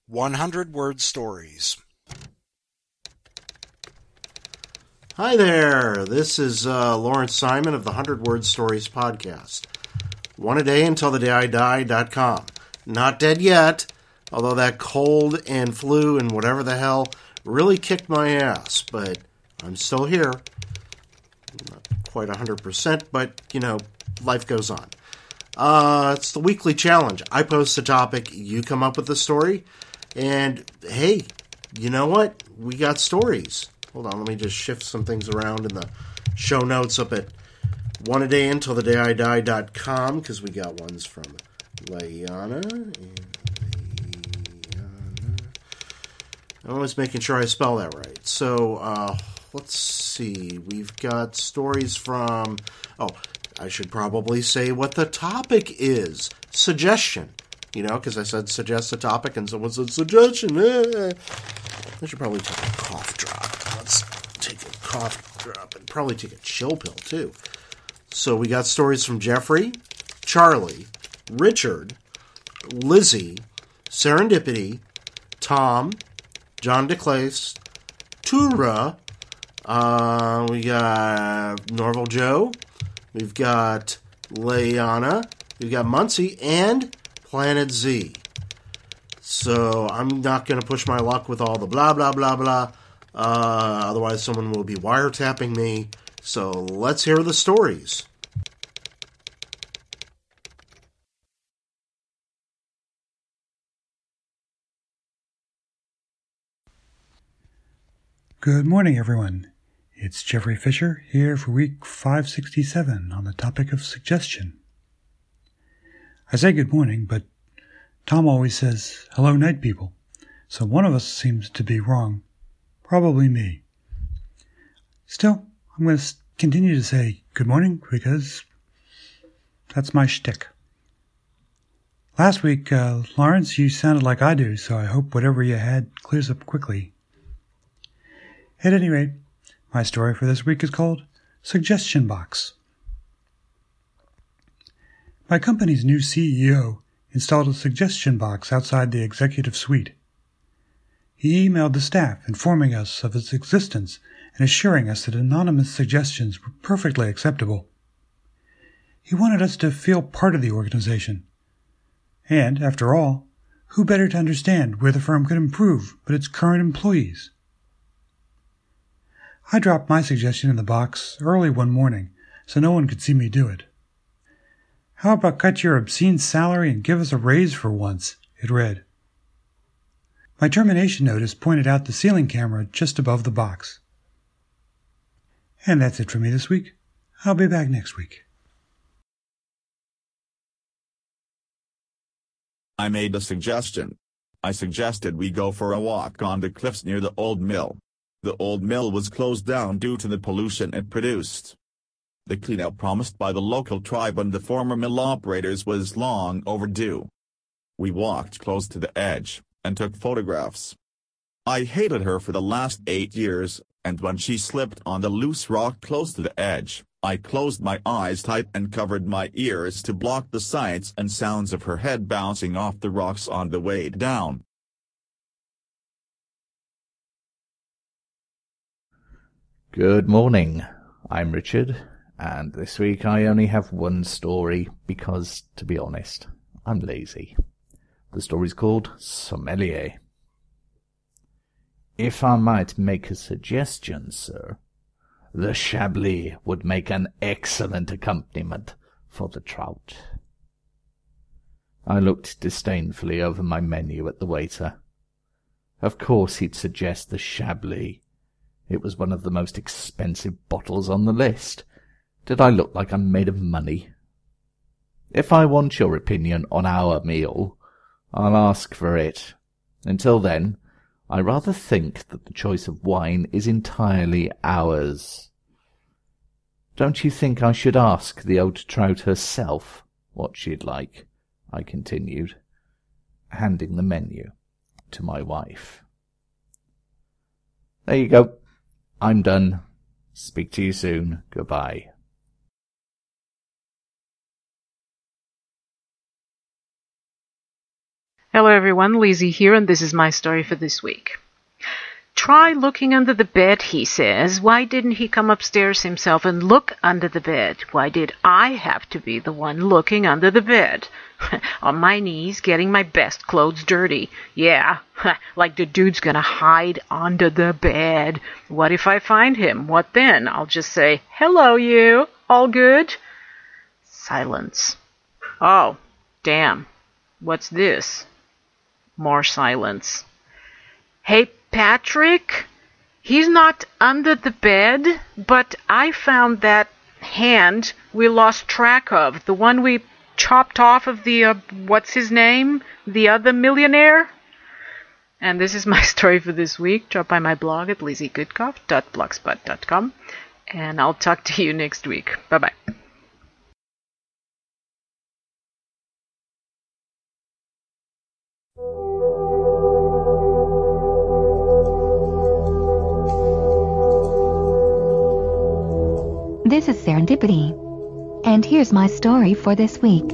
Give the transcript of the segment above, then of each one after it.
100-word stories. Hi there, this is Lawrence Simon of the 100-Word Stories podcast. One a day until the day I die.com. Not dead yet, although that cold and flu and whatever the hell really kicked my ass, but I'm still here. Not quite 100%, but, life goes on. It's the weekly challenge. I post a topic, you come up with a story, and hey, you know what? We got stories. Hold on, let me just shift some things around in the show notes up at oneadayiuntilthedayidie.com because we got ones from Layana. I'm always making sure I spell that right. So, let's see. We've got stories from... Oh, I should probably say what the topic is. Suggestion. Because I said suggest a topic and someone said suggestion. I should probably take a cough drop. Let's take a cough drop and probably take a chill pill too. So we got stories from Jeffrey, Charlie, Richard, Lizzie, Serendipity, Tom, John DeClace, Tura, we got Norval Joe, we've got Layana, we've got Muncie, and Planet Z. So I'm not going to push my luck with all the blah, blah, blah, blah. Otherwise someone will be wiretapping me. So let's hear the stories. Good morning, everyone. It's Jeffrey Fisher here for week 567 on the topic of suggestion. I say good morning, but Tom always says, hello, night people. So one of us seems to be wrong. Probably me. Still, I'm going to continue to say good morning because that's my shtick. Last week, Lawrence, you sounded like I do, so I hope whatever you had clears up quickly. At any rate, my story for this week is called Suggestion Box. My company's new CEO installed a suggestion box outside the executive suite. He emailed the staff informing us of its existence and assuring us that anonymous suggestions were perfectly acceptable. He wanted us to feel part of the organization. And, after all, who better to understand where the firm could improve but its current employees? I dropped my suggestion in the box early one morning so no one could see me do it. How about cut your obscene salary and give us a raise for once? It read. My termination notice pointed out the ceiling camera just above the box. And that's it for me this week. I'll be back next week. I made a suggestion. I suggested we go for a walk on the cliffs near the old mill. The old mill was closed down due to the pollution it produced. The cleanup promised by the local tribe and the former mill operators was long overdue. We walked close to the edge and took photographs. I hated her for the last 8 years, and when she slipped on the loose rock close to the edge, I closed my eyes tight and covered my ears to block the sights and sounds of her head bouncing off the rocks on the way down. Good morning, I'm Richard, and this week I only have one story because, to be honest, I'm lazy. The story's called Sommelier. If I might make a suggestion, sir, the Chablis would make an excellent accompaniment for the trout. I looked disdainfully over my menu at the waiter. Of course he'd suggest the Chablis. It was one of the most expensive bottles on the list. Did I look like I'm made of money? If I want your opinion on our meal, I'll ask for it. Until then, I rather think that the choice of wine is entirely ours. Don't you think I should ask the old trout herself what she'd like? I continued, handing the menu to my wife. There you go. I'm done. Speak to you soon. Goodbye. Hello everyone, Lizzie here, and this is my story for this week. Try looking under the bed, he says. Why didn't he come upstairs himself and look under the bed? Why did I have to be the one looking under the bed? On my knees, getting my best clothes dirty. Yeah, like the dude's gonna hide under the bed. What if I find him? What then? I'll just say, hello you, all good? Silence. Oh, damn. What's this? More silence. Hey, Patrick? He's not under the bed, but I found that hand we lost track of. The one we chopped off of the, what's his name? The other millionaire? And this is my story for this week. Drop by my blog at lizziegoodcoff.blogspot.com. And I'll talk to you next week. Bye-bye. This is Serendipity, and here's my story for this week.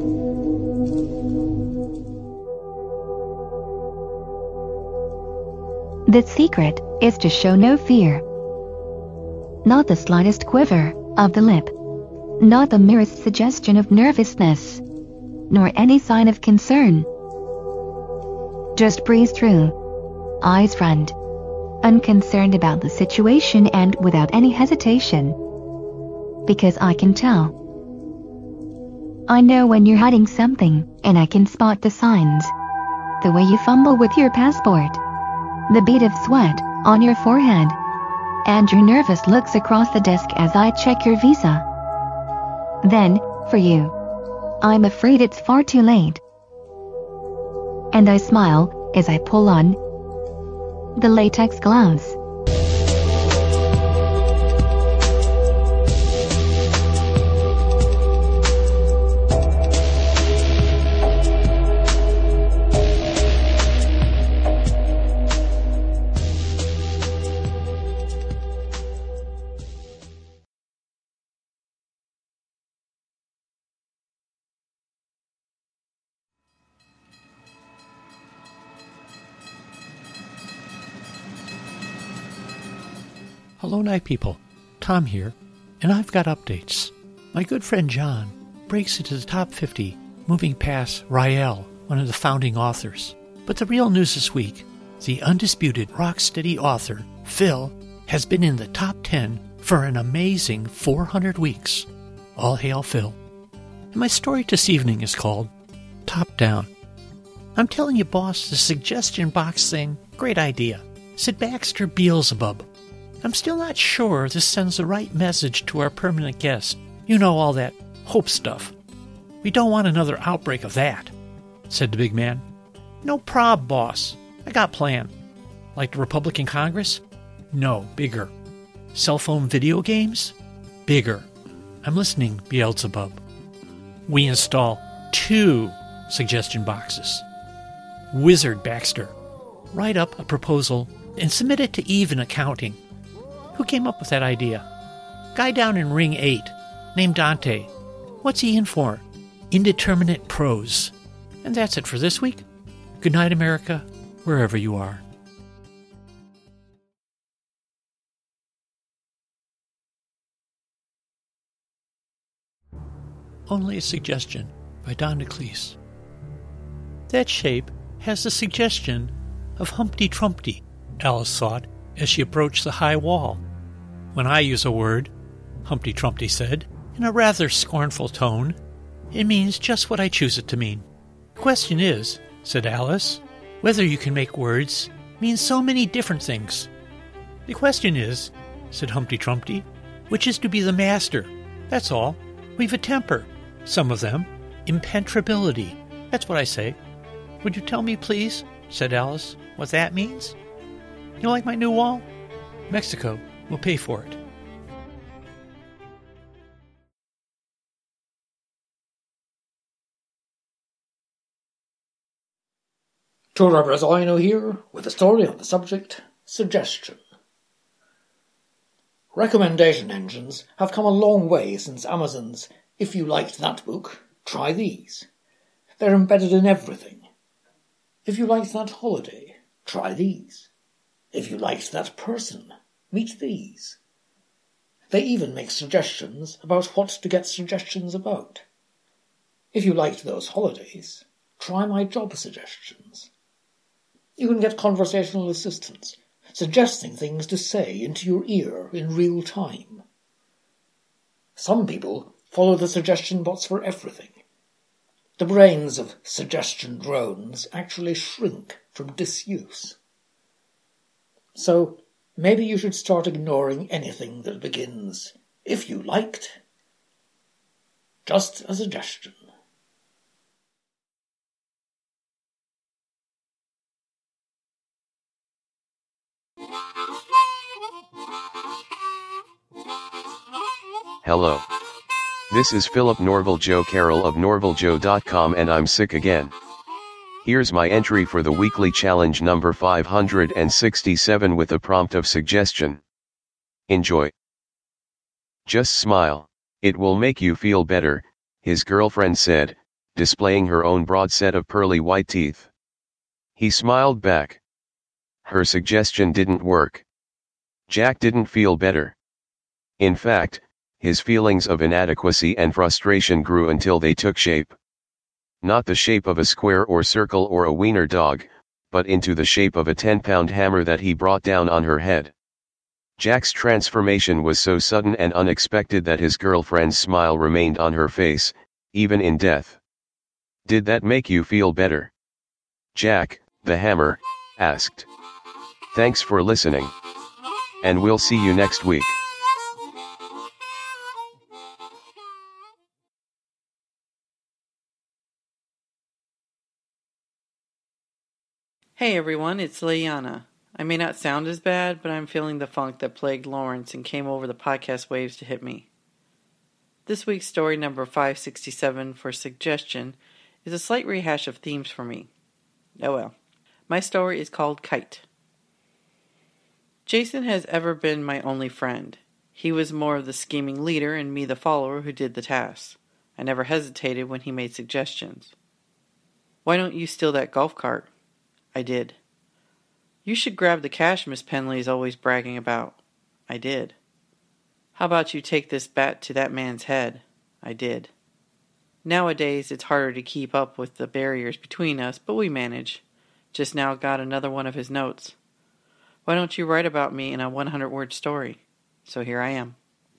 The secret is to show no fear. Not the slightest quiver of the lip, not the merest suggestion of nervousness, nor any sign of concern. Just breeze through, eyes front, unconcerned about the situation and without any hesitation. Because I can tell. I know when you're hiding something, and I can spot the signs. The way you fumble with your passport, the bead of sweat on your forehead, and your nervous looks across the desk as I check your visa. Then, for you, I'm afraid it's far too late. And I smile as I pull on the latex gloves. Hello, Night People. Tom here, and I've got updates. My good friend John breaks into the top 50, moving past Rael, one of the founding authors. But the real news this week, the undisputed rock-steady author, Phil, has been in the top 10 for an amazing 400 weeks. All hail Phil. And my story this evening is called Top Down. I'm telling you, boss, the suggestion box thing, great idea. Sid Baxter Beelzebub. I'm still not sure this sends the right message to our permanent guest. You know, all that hope stuff. We don't want another outbreak of that, said the big man. No prob, boss. I got plan. Like the Republican Congress? No, bigger. Cell phone video games? Bigger. I'm listening, Beelzebub. We install 2 suggestion boxes. Wizard Baxter. Write up a proposal and submit it to Eve in accounting. Who came up with that idea? Guy down in Ring 8, named Dante. What's he in for? Indeterminate prose. And that's it for this week. Good night, America, wherever you are. Only a Suggestion by Don DeCleese. That shape has the suggestion of Humpty Trumpty, Alice thought, as she approached the high wall. When I use a word, Humpty Trumpty said, in a rather scornful tone, it means just what I choose it to mean. The question is, said Alice, whether you can make words mean so many different things. The question is, said Humpty Trumpty, which is to be the master. That's all. We've a temper. Some of them. Impenetrability. That's what I say. Would you tell me, please, said Alice, what that means? You like my new wall? Mexico will pay for it. Tour Brazilino here with a story on the subject, suggestion. Recommendation engines have come a long way since Amazon's "If you liked that book, try these." They're embedded in everything. If you liked that holiday, try these. If you liked that person, meet these. They even make suggestions about what to get suggestions about. If you liked those holidays, try my job suggestions. You can get conversational assistance, suggesting things to say into your ear in real time. Some people follow the suggestion bots for everything. The brains of suggestion drones actually shrink from disuse. So, maybe you should start ignoring anything that begins, if you liked. Just a suggestion. Hello. This is Philip Norval Joe Carroll of NorvalJoe.com, and I'm sick again. Here's my entry for the weekly challenge number 567 with a prompt of suggestion. Enjoy. Just smile. It will make you feel better, his girlfriend said, displaying her own broad set of pearly white teeth. He smiled back. Her suggestion didn't work. Jack didn't feel better. In fact, his feelings of inadequacy and frustration grew until they took shape. Not the shape of a square or circle or a wiener dog, but into the shape of a 10-pound hammer that he brought down on her head. Jack's transformation was so sudden and unexpected that his girlfriend's smile remained on her face, even in death. Did that make you feel better? Jack, the hammer, asked. Thanks for listening. And we'll see you next week. Hey everyone, it's Liana. I may not sound as bad, but I'm feeling the funk that plagued Lawrence and came over the podcast waves to hit me. This week's story number 567 for suggestion is a slight rehash of themes for me. Oh well. My story is called Kite. Jason has ever been my only friend. He was more of the scheming leader and me the follower who did the tasks. I never hesitated when he made suggestions. Why don't you steal that golf cart? I did. You should grab the cash Miss Penley is always bragging about. I did. How about you take this bat to that man's head? I did. Nowadays it's harder to keep up with the barriers between us, but we manage. Just now got another one of his notes. Why don't you write about me in a 100-word story? So here I am.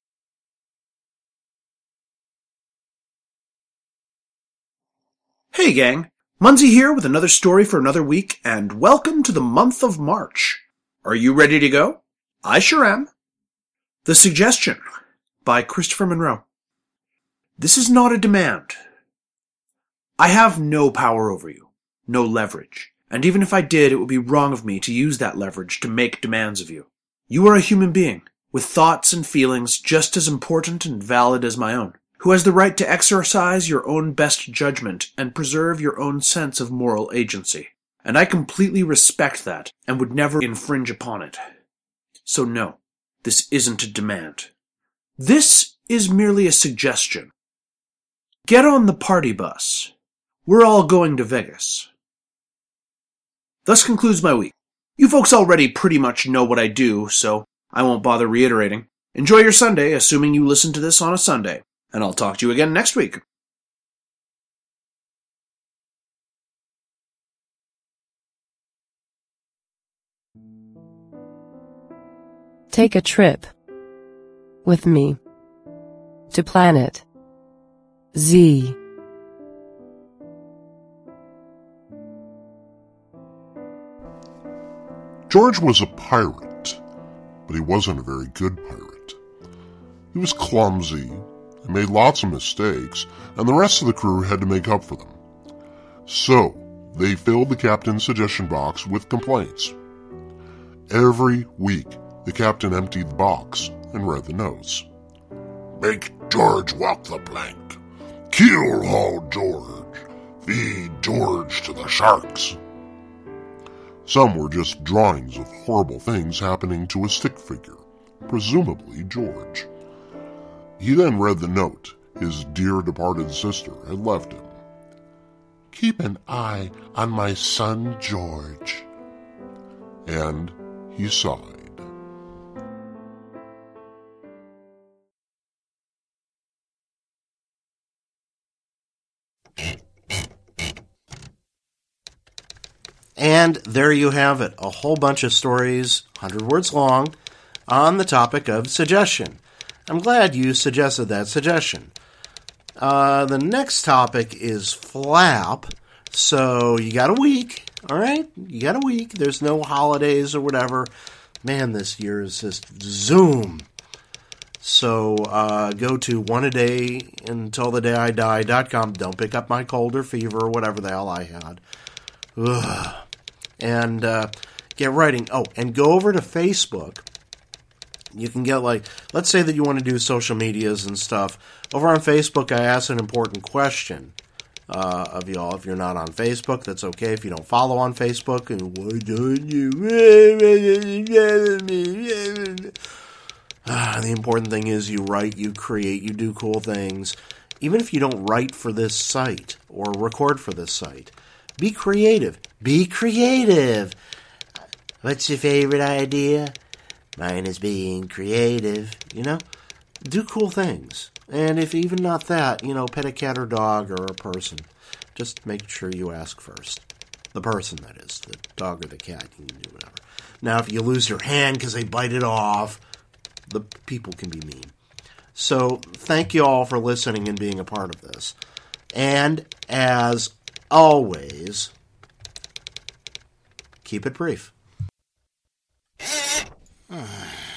Hey gang, Munsey here with another story for another week, and welcome to the month of March. Are you ready to go? I sure am. The Suggestion by Christopher Monroe. This is not a demand. I have no power over you, no leverage, and even if I did, it would be wrong of me to use that leverage to make demands of you. You are a human being, with thoughts and feelings just as important and valid as my own, who has the right to exercise your own best judgment and preserve your own sense of moral agency. And I completely respect that and would never infringe upon it. So no, this isn't a demand. This is merely a suggestion. Get on the party bus. We're all going to Vegas. Thus concludes my week. You folks already pretty much know what I do, so I won't bother reiterating. Enjoy your Sunday, assuming you listen to this on a Sunday. And I'll talk to you again next week. Take a trip with me to Planet Z. George was a pirate, but he wasn't a very good pirate. He was clumsy, he made lots of mistakes, and the rest of the crew had to make up for them. So, they filled the captain's suggestion box with complaints. Every week, the captain emptied the box and read the notes. Make George walk the plank. Keel haul George. Feed George to the sharks. Some were just drawings of horrible things happening to a stick figure, presumably George. He then read the note his dear departed sister had left him. keep an eye on my son George." And he sighed. And there you have it, a whole bunch of stories, 100 words long, on the topic of suggestion. I'm glad you suggested that suggestion. The next topic is flap, so you got a week, all right? You got a week. There's no holidays or whatever. Man, this year is just zoom. So go to oneadayuntilthedayidie.com. Don't pick up my cold or fever or whatever the hell I had. Ugh. And get writing. Oh, and go over to Facebook. You can get, like, let's say that you want to do social medias and stuff. Over on Facebook, I asked an important question of y'all. If you're not on Facebook, that's okay. If you don't follow on Facebook, and why don't you? The important thing is you write, you create, you do cool things. Even if you don't write for this site or record for this site, be creative. Be creative. What's your favorite idea? Mine is being creative. You know? Do cool things. And if even not that, pet a cat or dog or a person. Just make sure you ask first. The person, that is. The dog or the cat. You can do whatever. Now, if you lose your hand because they bite it off, the people can be mean. So, thank you all for listening and being a part of this. And, as always, keep it brief.